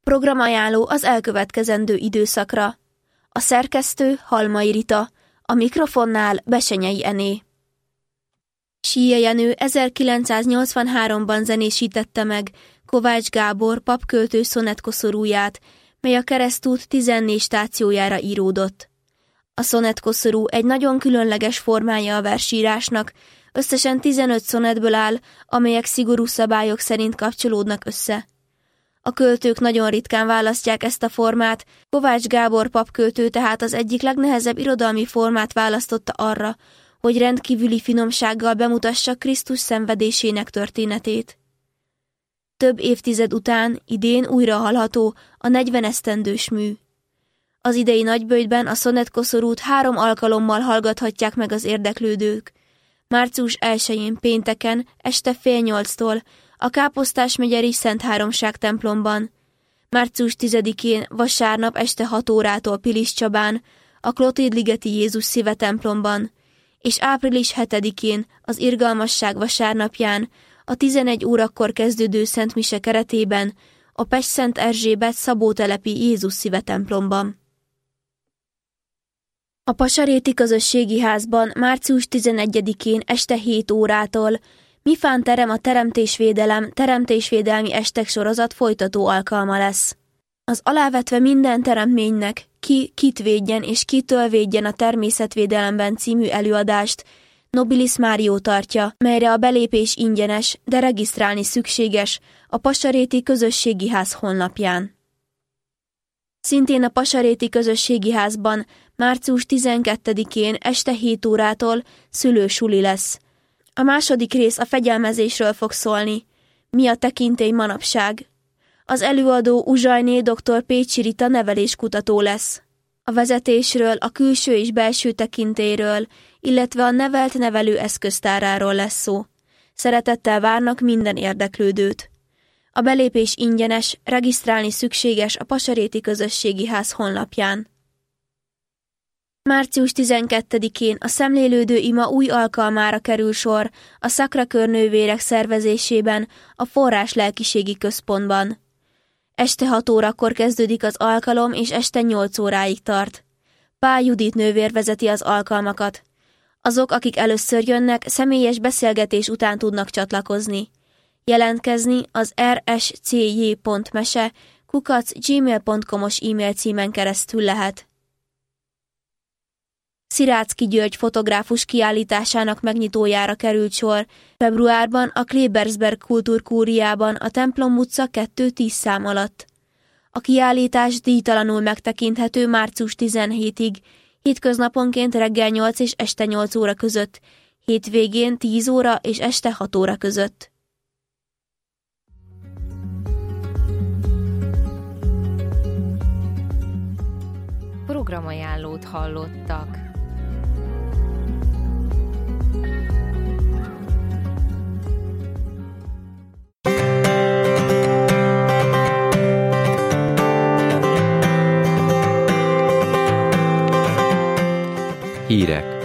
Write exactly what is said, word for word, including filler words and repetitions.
programajánló az elkövetkezendő időszakra. A szerkesztő Halmai Rita, a mikrofonnál Besenyei Ené. Síje Jenő ezerkilencszáznyolcvanháromban zenésítette meg Kovács Gábor papköltő szonetkoszorúját, mely a Keresztút tizennégy stációjára íródott. A szonetkoszorú egy nagyon különleges formája a versírásnak, összesen tizenöt szonetből áll, amelyek szigorú szabályok szerint kapcsolódnak össze. A költők nagyon ritkán választják ezt a formát, Kovács Gábor papköltő tehát az egyik legnehezebb irodalmi formát választotta arra, hogy rendkívüli finomsággal bemutassa Krisztus szenvedésének történetét. Több évtized után idén újra hallható a negyven esztendős mű. Az idei nagyböjtben a szonetkoszorút három alkalommal hallgathatják meg az érdeklődők. március elsején pénteken este fél nyolctól a Káposztásmegyeri Szentháromság templomban, március tizedikén vasárnap este hat órától Pilis Csabán a Klotéd-ligeti Jézus Szíve templomban, és április hetedikén az Irgalmasság vasárnapján a tizenegy órakor kezdődő szentmise keretében a Pest-Szent Erzsébet Szabótelepi Jézus Szíve templomban. A Pasaréti Közösségi Házban március tizenegyedikén este hét órától Mifán terem a Teremtésvédelem teremtésvédelmi estek sorozat folytató alkalma lesz. Az alávetve minden teremtménynek ki kit védjen és kitől védjen a természetvédelemben című előadást Nobilis Márió tartja, melyre a belépés ingyenes, de regisztrálni szükséges a Pasaréti Közösségi Ház honlapján. Szintén a Pasaréti Közösségi Házban március tizenkettedikén este hét órától szülősuli lesz. A második rész a fegyelmezésről fog szólni. Mi a tekintély manapság? Az előadó Uzsajné dr. Pécsi Rita neveléskutató lesz. A vezetésről, a külső és belső tekintélyről, illetve a nevelt nevelő eszköztáráról lesz szó. Szeretettel várnak minden érdeklődőt. A belépés ingyenes, regisztrálni szükséges a Pasaréti Közösségi Ház honlapján. március tizenkettedikén a szemlélődő ima új alkalmára kerül sor a Szakrakör-nővérek szervezésében a Forrás Lelkiségi Központban. Este hat órakor kezdődik az alkalom, és este nyolc óráig tart. Pál Judit nővér vezeti az alkalmakat. Azok, akik először jönnek, személyes beszélgetés után tudnak csatlakozni. Jelentkezni az er es cé jé pont mese kukac gmail pont com-os e-mail címen keresztül lehet. Sziráczky György fotográfus kiállításának megnyitójára került sor februárban a Klebersberg Kultúrkúriában a Templom utca kettő tíz szám alatt. A kiállítás díjtalanul megtekinthető március tizenhetedikéig, hétköznaponként reggel nyolc és este nyolc óra között, hétvégén tíz óra és este hat óra között. Programajánlót hallottak. Hírek.